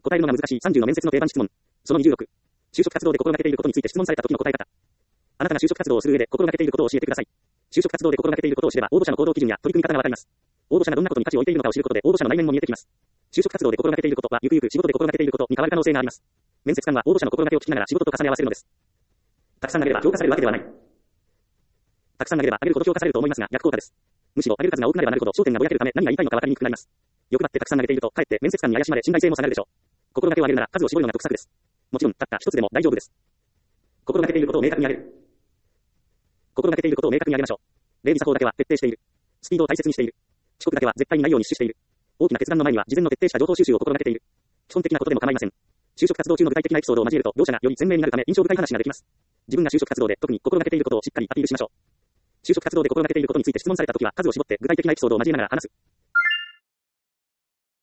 答えるのが難しい30の面接の定番質問。その26。就職活動で心がけていることについて質問された時の答え方。あなたが就職活動をする上で心がけていることを教えてください。就職活動で心がけていることを知れば、応募者の行動基準や取り組み方がわかります。応募者がどんなことに価値を置いているのかを知ることで、応募者の内面も見えてきます。就職活動で心がけていることは、ゆくゆく仕事で心がけていることに変わる可能性があります。面接官は応募者の心がけを聞きながら仕事と重ね合わせるのです。たくさん投げれば評価されるわけではない。たくさん投げれば上げるほど評価されると思いますが、逆効果です。むしろ上げる数が多くなればなるほど焦点がぼやけるため何が言いたいのか分かりにくくなります。欲張ってたくさん投げていると、かえって面接官に怪しまれ信頼性も下がるでしょう。心がけを上げるなら数を絞るのが得策です。もちろん、たった一つでも大丈夫です。心がけていることを明確に上げる。心がけていることを明確に上げましょう。礼儀作法だけは徹底している。スピードを大切にしている。遅刻だけは絶対にないように死守している。大きな決断の前には事前の徹底した情報収集を心がけている。基本的なことでも構いません。就職活動中の具体的なエピソードを交えると、両者がより鮮明になるため印象深い話ができます。自分が就職活動で特に心がけていることをしっかりアピールしましょう。就職活動で心がけていることについて質問されたときは数を絞って具体的なエピソードを交えながら話す。